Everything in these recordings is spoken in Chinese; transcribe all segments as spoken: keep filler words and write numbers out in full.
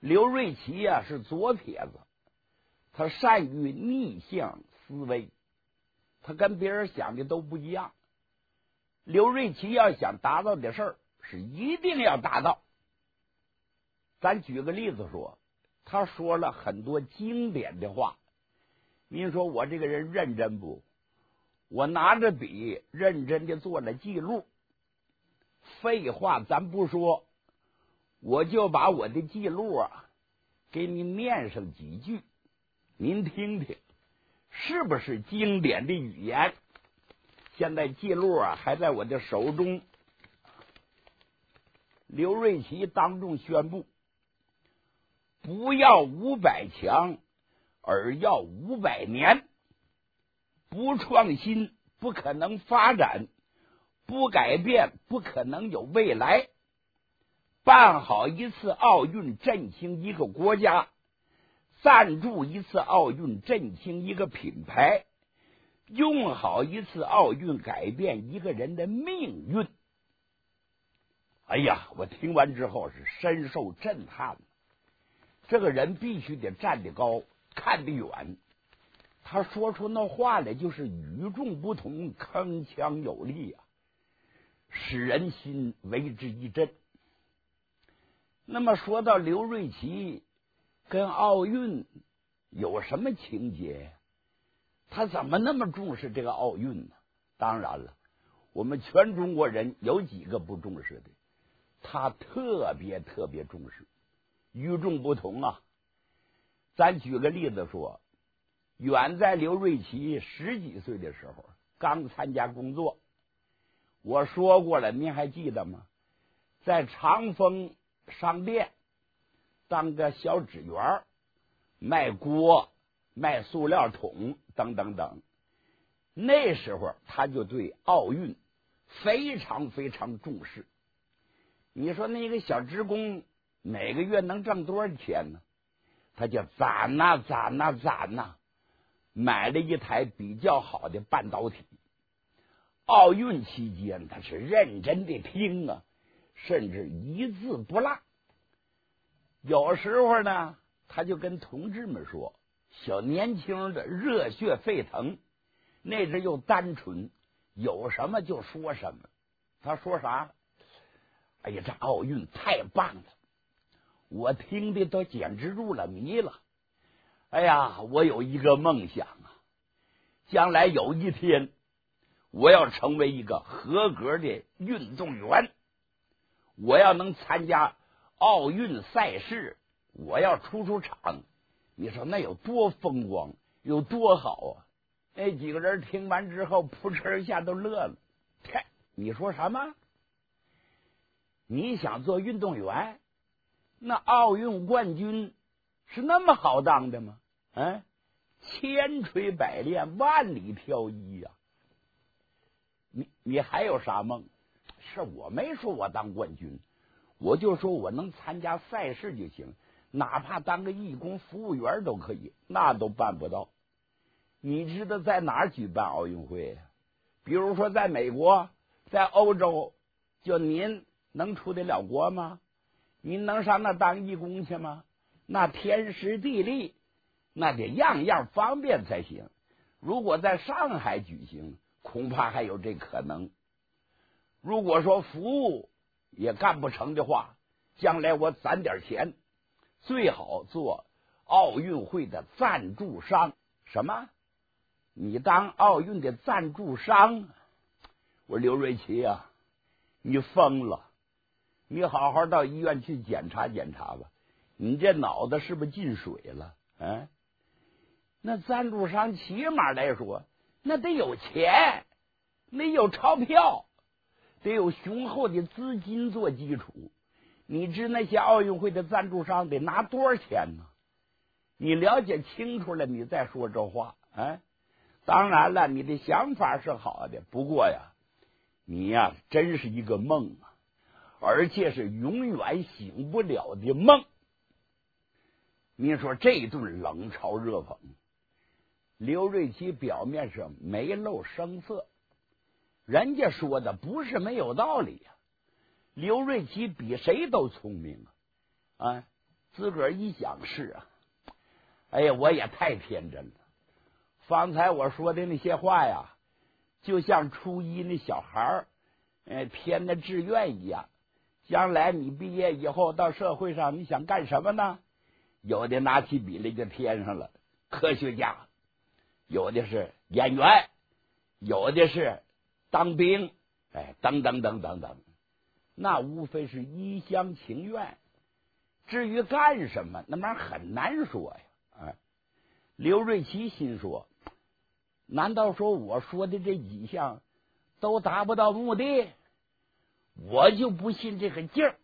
刘瑞琦呀、啊、是左撇子，他善于逆向思维，他跟别人想的都不一样。刘瑞琦要想达到的事儿，是一定要达到。咱举个例子说，他说了很多经典的话。您说我这个人认真不？我拿着笔认真的做了记录。废话咱不说，我就把我的记录啊给你念上几句，您听听是不是经典的语言？现在记录啊还在我的手中。刘瑞琦当众宣布，不要五百强，而要五百年。不创新不可能发展，不改变不可能有未来。办好一次奥运振兴一个国家，赞助一次奥运振兴一个品牌，用好一次奥运改变一个人的命运。哎呀，我听完之后是深受震撼。这个人必须得站得高，看得远。他说出那话来就是与众不同，铿锵有力啊，使人心为之一振。那么说到刘瑞琦跟奥运有什么情节？他怎么那么重视这个奥运呢？当然了，我们全中国人有几个不重视的，他特别特别重视，与众不同啊。咱举个例子说，远在刘瑞琦十几岁的时候刚参加工作，我说过了，您还记得吗？在长丰商店当个小职员，卖锅卖塑料桶等等等。那时候他就对奥运非常非常重视。你说那个小职工每个月能挣多少钱呢？他就攒呐攒呐攒呐，买了一台比较好的半导体。奥运期间他是认真的听啊，甚至一字不落。有时候呢他就跟同志们说，小年轻的热血沸腾，那阵又单纯，有什么就说什么。他说啥？哎呀，这奥运太棒了，我听的都简直入了迷了。哎呀，我有一个梦想啊，将来有一天我要成为一个合格的运动员，我要能参加奥运赛事，我要出出场。你说那有多风光，有多好啊！那几个人听完之后扑哧一下都乐了。嘿，你说什么？你想做运动员？那奥运冠军是那么好当的吗？嗯，千锤百炼，万里挑一呀、啊！你你还有啥梦？是我没说我当冠军，我就说我能参加赛事就行，哪怕当个义工服务员都可以，那都办不到。你知道在哪儿举办奥运会？比如说在美国，在欧洲，就您能出得了国吗？您能上那当义工去吗？那天时地利，那得样样方便才行。如果在上海举行，恐怕还有这可能。如果说服务也干不成的话，将来我攒点钱，最好做奥运会的赞助商。什么？你当奥运的赞助商？我说刘瑞琦啊，你疯了！你好好到医院去检查检查吧，你这脑子是不是进水了？嗯，那赞助商起码来说，那得有钱，得有钞票，得有雄厚的资金做基础。你知那些奥运会的赞助商得拿多少钱呢？你了解清楚了，你再说这话。哎，当然了，你的想法是好的，不过呀，你呀真是一个梦啊，而且是永远醒不了的梦。你说这一顿冷嘲热讽，刘瑞琦表面上没露声色，人家说的不是没有道理呀、啊。刘瑞琦比谁都聪明啊！啊， 自个儿一想是啊，哎呀，我也太天真了。方才我说的那些话呀，就像初一那小孩儿，呃，填的志愿一样。将来你毕业以后到社会上，你想干什么呢？有的拿起笔来就填上了科学家，有的是演员，有的是当兵，哎，等等等等等，那无非是一厢情愿。至于干什么，那玩意儿很难说呀。哎，刘瑞琦心说，难道说我说的这几项都达不到目的？我就不信这个劲儿。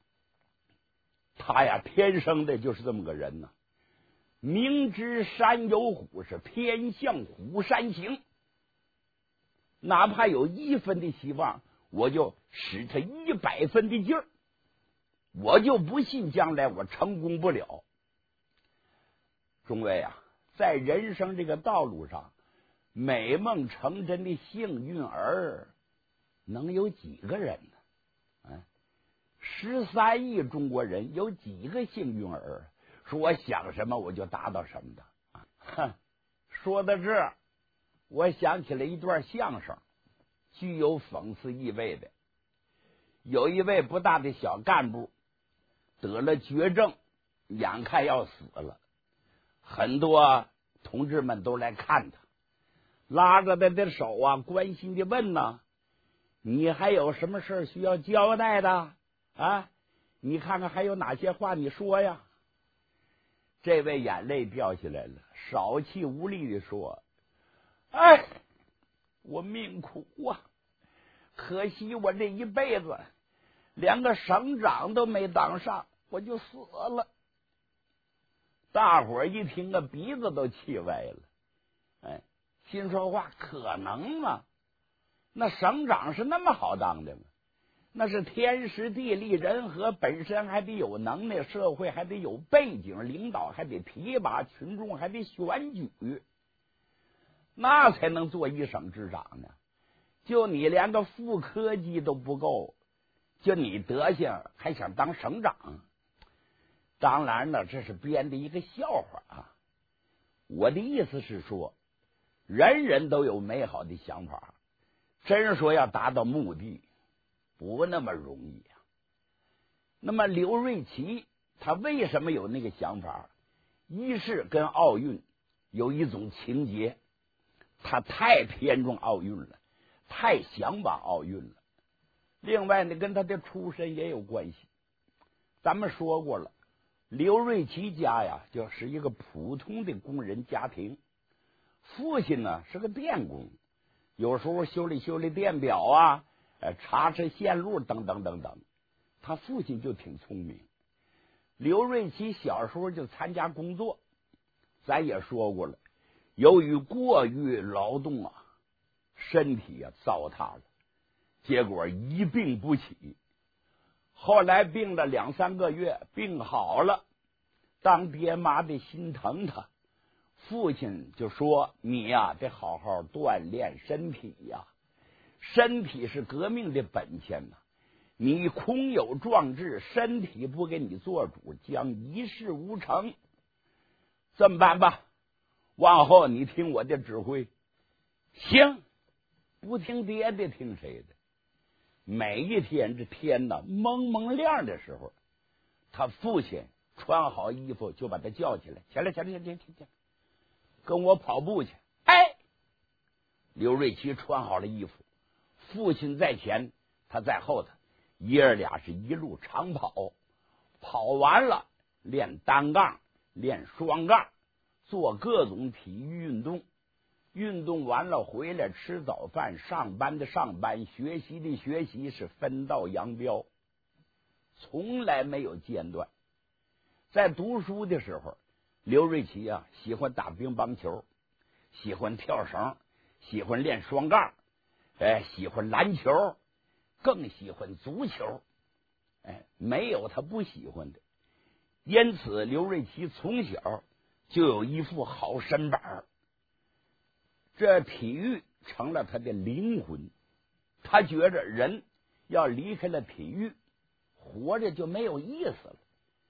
他呀，天生的就是这么个人呢、啊。明知山有虎，是偏向虎山行。哪怕有一分的希望，我就使他一百分的劲儿，我就不信将来我成功不了。众位啊，在人生这个道路上，美梦成真的幸运儿能有几个人呢？啊，十三亿中国人有几个幸运儿？说我想什么我就达到什么的啊！哼，说到这儿，我想起了一段相声，具有讽刺意味的。有一位不大的小干部得了绝症，眼看要死了，很多同志们都来看他，拉着他的手啊，关心的问呢：“你还有什么事需要交代的啊？你看看还有哪些话你说呀？”这位眼泪掉下来了，少气无力的说：“哎，我命苦啊，可惜我这一辈子连个省长都没当上，我就死了。”大伙儿一听个鼻子都气歪了，哎，心说话可能吗？那省长是那么好当的吗？那是天时地利人和，本身还得有能耐，社会还得有背景，领导还得提拔，群众还得选举，那才能做一省之长呢。就你连个副科级都不够，就你德行还想当省长？当然了，这是编的一个笑话啊。我的意思是说，人人都有美好的想法，真说要达到目的不那么容易啊。那么刘瑞琦他为什么有那个想法？一是跟奥运有一种情节，他太偏重奥运了，太向往奥运了。另外呢，跟他的出身也有关系。咱们说过了，刘瑞琦家呀，就是一个普通的工人家庭，父亲呢是个电工，有时候修理修理电表啊，查查线路等等等等。他父亲就挺聪明。刘瑞琦小时候就参加工作，咱也说过了，由于过于劳动啊，身体啊糟蹋了，结果一病不起。后来病了两三个月，病好了，当爹妈的心疼他，父亲就说：“你呀、啊，得好好锻炼身体呀，身体是革命的本钱呐。你空有壮志，身体不给你做主，将一事无成。这么办吧，往后你听我的指挥。”行，不听爹的，听谁的？每一天这天呐蒙蒙亮的时候，他父亲穿好衣服就把他叫起来，起来起来起来起来起来，跟我跑步去。哎，刘瑞琦穿好了衣服，父亲在前，他在后头，爷儿俩是一路长跑，跑完了练单杠，练双杠，做各种体育运动。运动完了回来吃早饭，上班的上班，学习的学习，是分道扬镳，从来没有间断。在读书的时候，刘瑞琦啊喜欢打乒乓球，喜欢跳绳，喜欢练双杠，哎，喜欢篮球，更喜欢足球，哎，没有他不喜欢的。因此，刘瑞琦从小就有一副好身板，这体育成了他的灵魂。他觉着人要离开了体育，活着就没有意思了。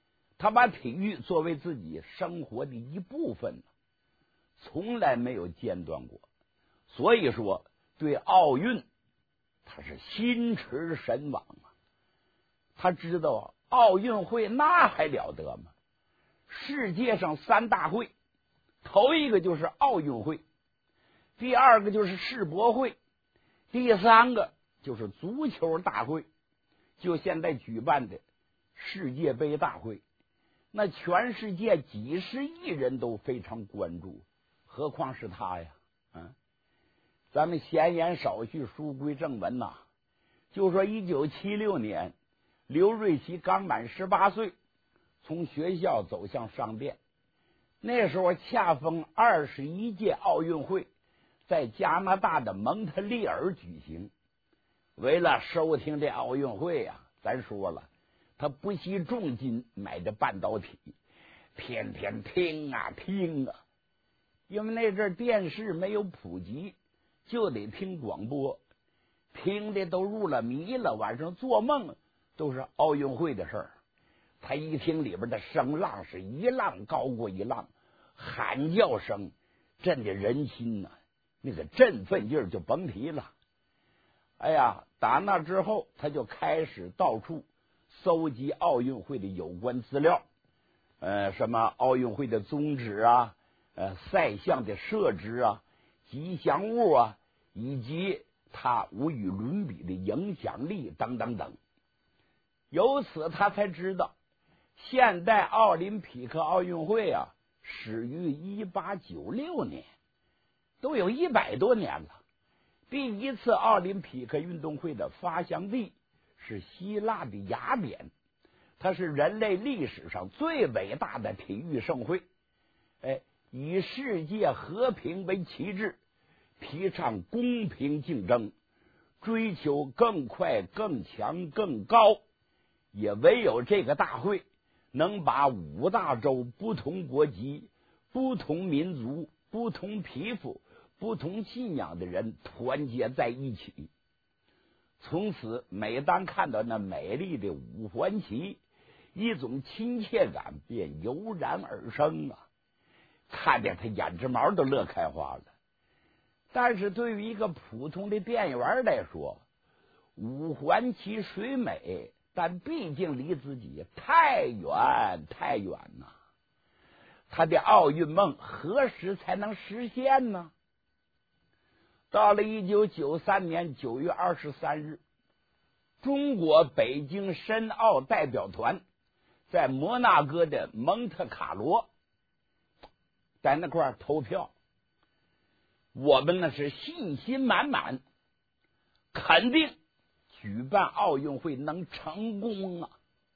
他把体育作为自己生活的一部分，从来没有间断过。所以说，对奥运他是心驰神往啊！他知道奥运会那还了得吗？世界上三大会，头一个就是奥运会，第二个就是世博会，第三个就是足球大会，就现在举办的世界杯大会。那全世界几十亿人都非常关注，何况是他呀？嗯，咱们闲言少叙，书归正文呐。就说一九七六年，刘瑞琦刚满十八岁，从学校走向商店。那时候恰逢二十一届奥运会在加拿大的蒙特利尔举行。为了收听这奥运会啊，咱说了，他不惜重金买的半导体，天天听啊听啊。因为那阵电视没有普及，就得听广播，听的都入了迷了，晚上做梦都是奥运会的事儿。他一听里边的声浪是一浪高过一浪，喊叫声震得人心呐、啊，那个振奋劲儿就甭提了。哎呀，打那之后，他就开始到处搜集奥运会的有关资料，呃，什么奥运会的宗旨啊，呃，赛项的设置啊，吉祥物啊，以及他无与伦比的影响力等等等。由此他才知道，现代奥林匹克奥运会啊，始于一八九六年，都有一百多年了。第一次奥林匹克运动会的发祥地是希腊的雅典，它是人类历史上最伟大的体育盛会。哎，以世界和平为旗帜，提倡公平竞争，追求更快、更强、更高。也唯有这个大会能把五大洲不同国籍、不同民族、不同皮肤、不同信仰的人团结在一起。从此每当看到那美丽的五环旗，一种亲切感便油然而生啊！看见他眼睫毛都乐开花了。但是对于一个普通的店员来说，五环旗虽美，但毕竟离自己太远太远呐、啊。他的奥运梦何时才能实现呢？到了一九九三年九月二十三日，中国北京申奥代表团在摩纳哥的蒙特卡罗在那块投票。我们呢是信心满满，肯定举办奥运会能成功啊！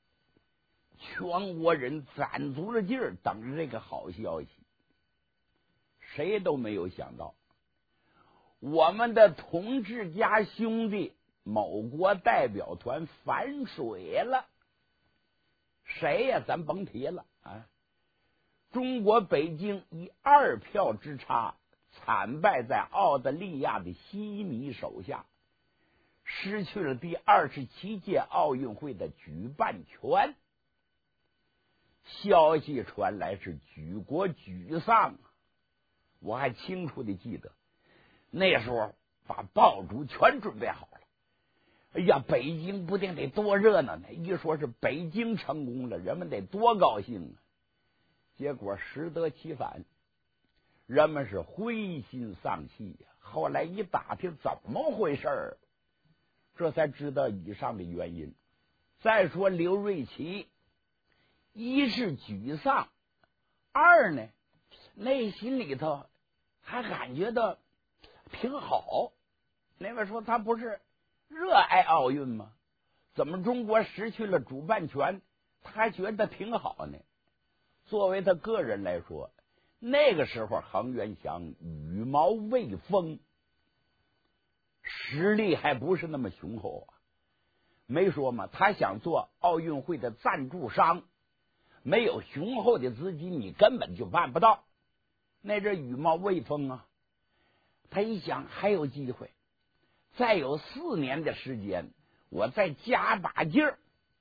全国人攒足了劲儿等着这个好消息。谁都没有想到，我们的同志家兄弟某国代表团反水了。谁呀？咱甭提了啊！中国北京以二票之差惨败在澳大利亚的悉尼手下，失去了第二十七届奥运会的举办权。消息传来是举国沮丧啊！我还清楚的记得，那时候把爆竹全准备好了。哎呀，北京不定得多热闹呢！一说是北京成功了，人们得多高兴啊！结果适得其反，人们是灰心丧气呀、啊。后来一打听怎么回事儿，这才知道以上的原因。再说刘瑞琦，一是沮丧，二呢内心里头还感觉到挺好。那位说他不是热爱奥运吗？怎么中国失去了主办权，他还觉得挺好呢？作为他个人来说，那个时候恒源祥羽毛未丰，实力还不是那么雄厚啊。没说嘛，他想做奥运会的赞助商，没有雄厚的资金，你根本就办不到。那阵羽毛未丰啊，他一想还有机会，再有四年的时间，我再加把劲儿，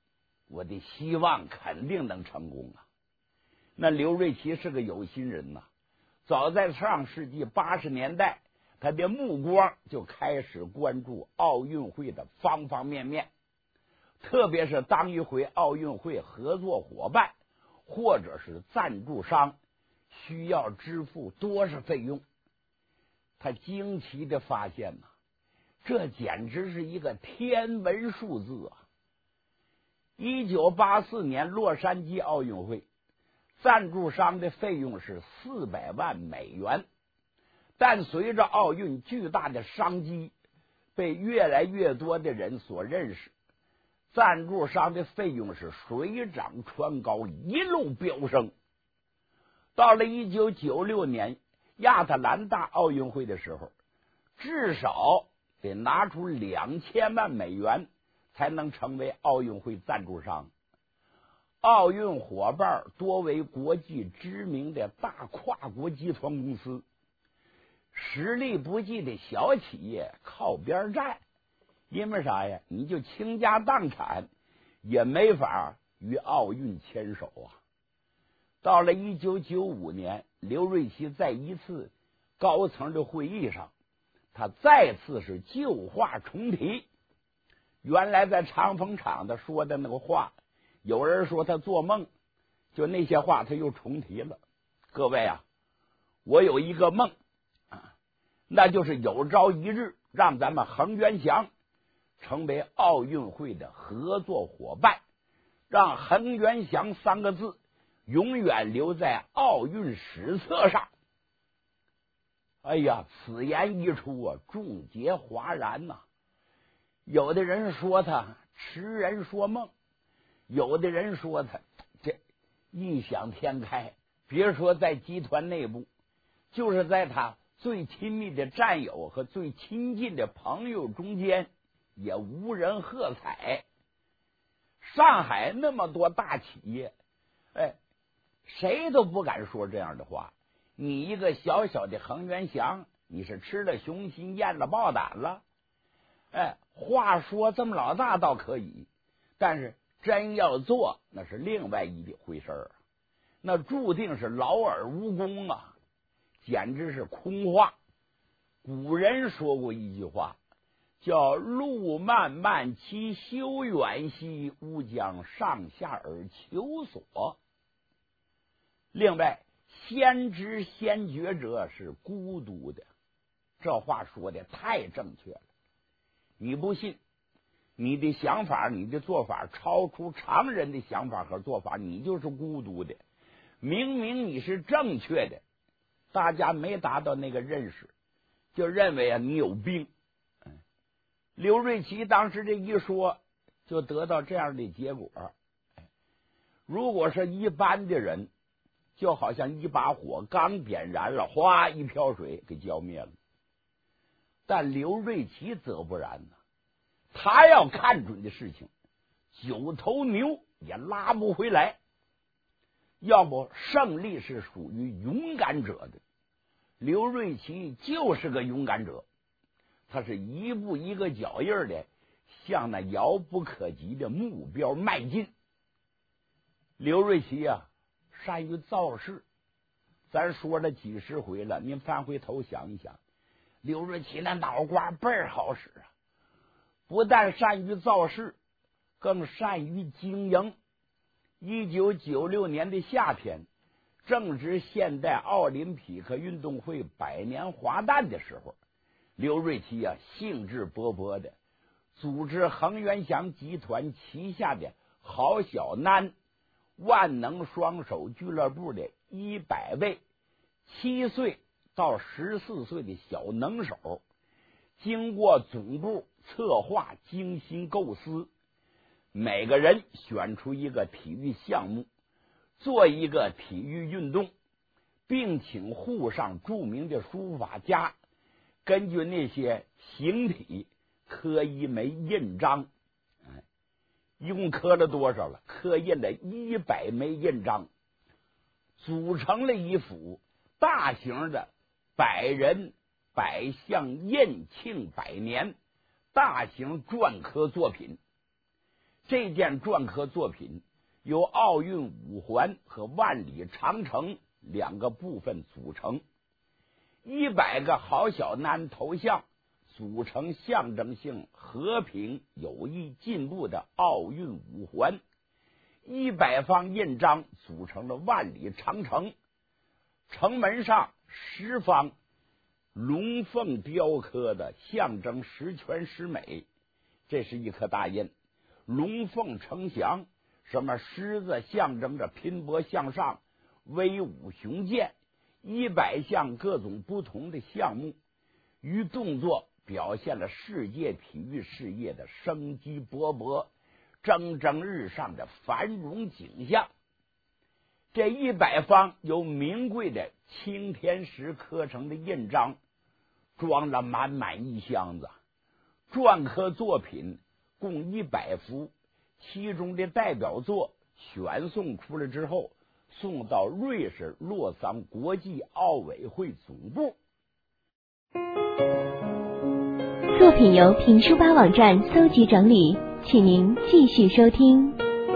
我的希望肯定能成功啊。那刘瑞琦是个有心人呐、啊，早在上世纪八十年代，他的目光就开始关注奥运会的方方面面，特别是当一回奥运会合作伙伴或者是赞助商需要支付多少费用，他惊奇的发现呐、啊，这简直是一个天文数字啊！一九八四年洛杉矶奥运会，赞助商的费用是四百万美元，但随着奥运巨大的商机被越来越多的人所认识，赞助商的费用是水涨船高，一路飙升。到了一九九六年亚特兰大奥运会的时候，至少得拿出两千万美元才能成为奥运会赞助商。奥运伙伴多为国际知名的大跨国集团公司，实力不济的小企业靠边站，因为啥呀？你就倾家荡产也没法与奥运牵手啊。到了一九九五年，刘瑞琦在一次高层的会议上，他再次是旧话重提。原来在长风场的说的那个话，有人说他做梦，就那些话他又重提了。各位啊，我有一个梦啊，那就是有朝一日让咱们恒源祥成为奥运会的合作伙伴，让恒源祥三个字永远留在奥运史册上。哎呀，此言一出啊，众皆哗然呐、啊。有的人说他痴人说梦，有的人说他这异想天开。别说在集团内部，就是在他最亲密的战友和最亲近的朋友中间，也无人喝彩。上海那么多大企业，哎，谁都不敢说这样的话。你一个小小的恒源祥，你是吃了雄心咽了豹胆了？哎，话说这么老大倒可以，但是真要做，那是另外一回事儿，那注定是劳而无功啊，简直是空话。古人说过一句话，叫路漫漫其修远兮，吾将上下而求索。另外，先知先觉者是孤独的，这话说的太正确了。你不信，你的想法你的做法超出常人的想法和做法，你就是孤独的。明明你是正确的，大家没达到那个认识，就认为啊你有病。刘瑞琦当时这一说，就得到这样的结果。如果是一般的人，就好像一把火刚点燃了，哗一瓢水给浇灭了。但刘瑞琦则不然呢，他要看准的事情，九头牛也拉不回来。要不胜利是属于勇敢者的，刘瑞琦就是个勇敢者，他是一步一个脚印的向那遥不可及的目标迈进。刘瑞琦啊，善于造势，咱说了几十回了，您翻回头想一想，刘瑞琦那脑瓜倍儿好使啊，不但善于造势，更善于经营。一九九六年的夏天，正值现代奥林匹克运动会百年华诞的时候，刘瑞琦啊兴致勃勃的组织恒源祥集团旗下的郝小楠万能双手俱乐部的一百位七岁到十四岁的小能手，经过总部策划精心构思，每个人选出一个体育项目，做一个体育运动，并请沪上著名的书法家根据那些形体刻一枚印章。一共刻了多少了？刻印了一百枚印章，组成了一幅大型的百人百项印庆百年大型篆刻作品。 这件篆刻作品由奥运五环和万里长城两个部分组成，一百个好小男头像组成象征性和平、友谊、进步的奥运五环，一百方印章组成了万里长城，城门上十方龙凤雕刻的象征十全十美，这是一颗大印。龙凤呈祥，什么狮子象征着拼搏向上、威武雄健，一百项各种不同的项目与动作，表现了世界体育事业的生机勃勃、蒸蒸日上的繁荣景象。这一百方由名贵的青天石刻成的印章装了满满一箱子，篆刻作品共一百幅，其中的代表作选送出来之后，送到瑞士洛桑国际奥委会总部。 作品由评书吧网站搜集整理，请您继续收听。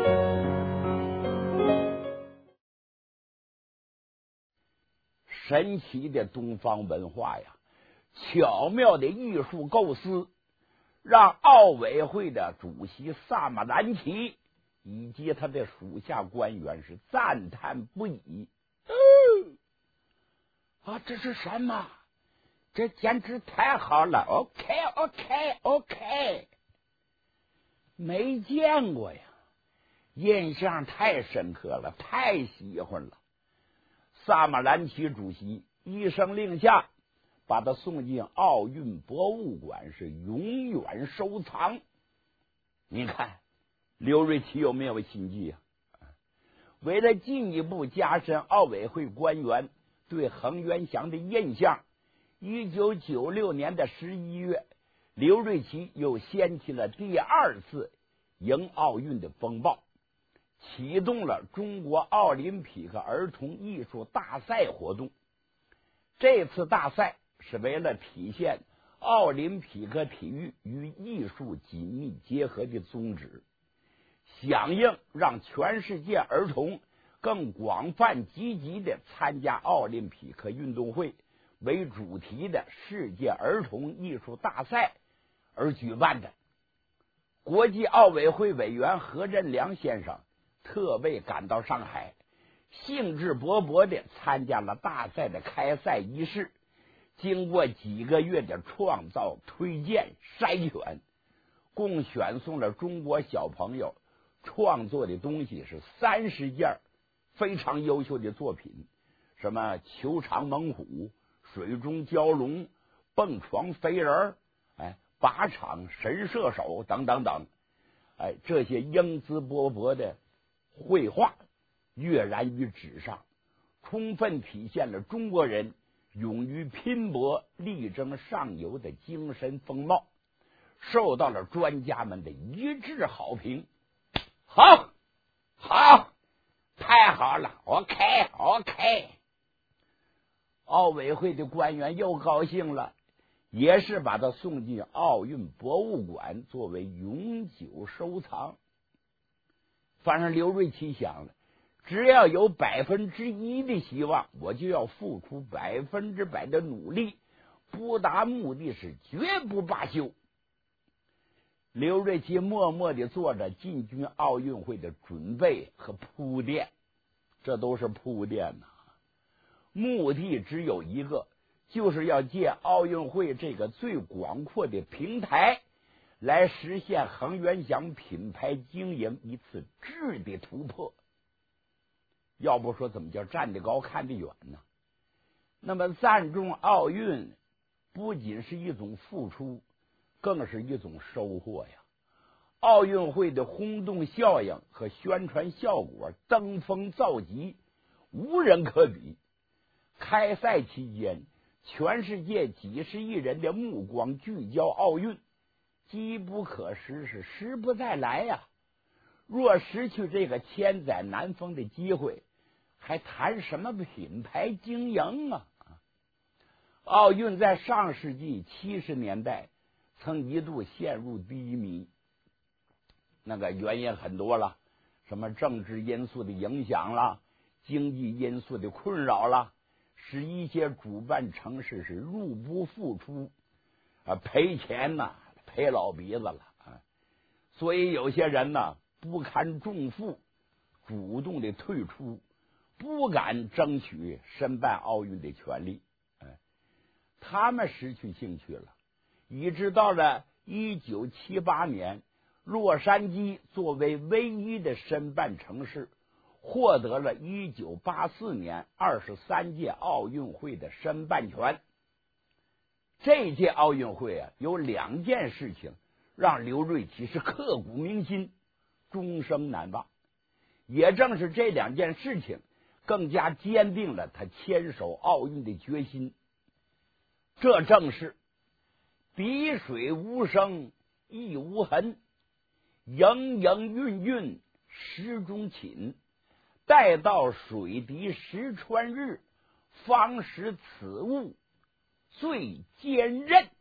神奇的东方文化呀，巧妙的艺术构思，让奥委会的主席萨马兰奇以及他的属下官员是赞叹不已。嗯、啊，这是什么？这简直太好了 ！OK OK OK， 没见过呀，印象太深刻了，太喜欢了。萨马兰奇主席一声令下，把他送进奥运博物馆，是永远收藏。你看刘瑞琦有没有心计啊？为了进一步加深奥委会官员对恒源祥的印象，一九九六年的十一月，刘瑞琦又掀起了第二次迎奥运的风暴，启动了中国奥林匹克儿童艺术大赛活动。这次大赛是为了体现奥林匹克体育与艺术紧密结合的宗旨，响应让全世界儿童更广泛积极的参加奥林匹克运动会为主题的世界儿童艺术大赛而举办的。国际奥委会委员何振良先生特为赶到上海，兴致勃勃地参加了大赛的开赛仪式。经过几个月的创造、推荐、筛选，共选送了中国小朋友创作的东西是三十件非常优秀的作品，什么球场猛虎、水中蛟龙、蹦床飞人、哎，靶场神射手等等等，哎，这些英姿勃勃的绘画跃然于纸上，充分体现了中国人勇于拼搏、力争上游的精神风貌，受到了专家们的一致好评。好，好，太好了 ！OK OK， 奥委会的官员又高兴了，也是把他送进奥运博物馆作为永久收藏。反正刘瑞琦想了，只要有百分之一的希望，我就要付出百分之百的努力，不达目的是绝不罢休。刘瑞琦默默地做着进军奥运会的准备和铺垫，这都是铺垫呐、啊，目的只有一个，就是要借奥运会这个最广阔的平台，来实现恒源祥品牌经营一次质的突破。要不说怎么叫站得高看得远呢？那么赞助奥运不仅是一种付出，更是一种收获呀！奥运会的轰动效应和宣传效果登峰造极，无人可比。开赛期间，全世界几十亿人的目光聚焦奥运，机不可失，是时不再来呀！若失去这个千载难逢的机会，还谈什么品牌经营啊？奥运在上世纪七十年代曾一度陷入低迷， 那个原因很多了，什么政治因素的影响啦，经济因素的困扰啦，使一些主办城市是入不敷出啊，赔钱呐、啊，赔老鼻子了啊。所以有些人呢不堪重负，主动的退出，不敢争取申办奥运的权利。哎，他们失去兴趣了，一直到了一九七八年，洛杉矶作为唯一的申办城市，获得了一九八四年二十三届奥运会的申办权。这届奥运会啊，有两件事情让刘瑞琦是刻骨铭心，终生难忘。也正是这两件事情，更加坚定了他牵手奥运的决心。这正是滴水无声亦无痕，盈盈韵韵石中寝，待到水滴石穿日，方识此物最坚韧。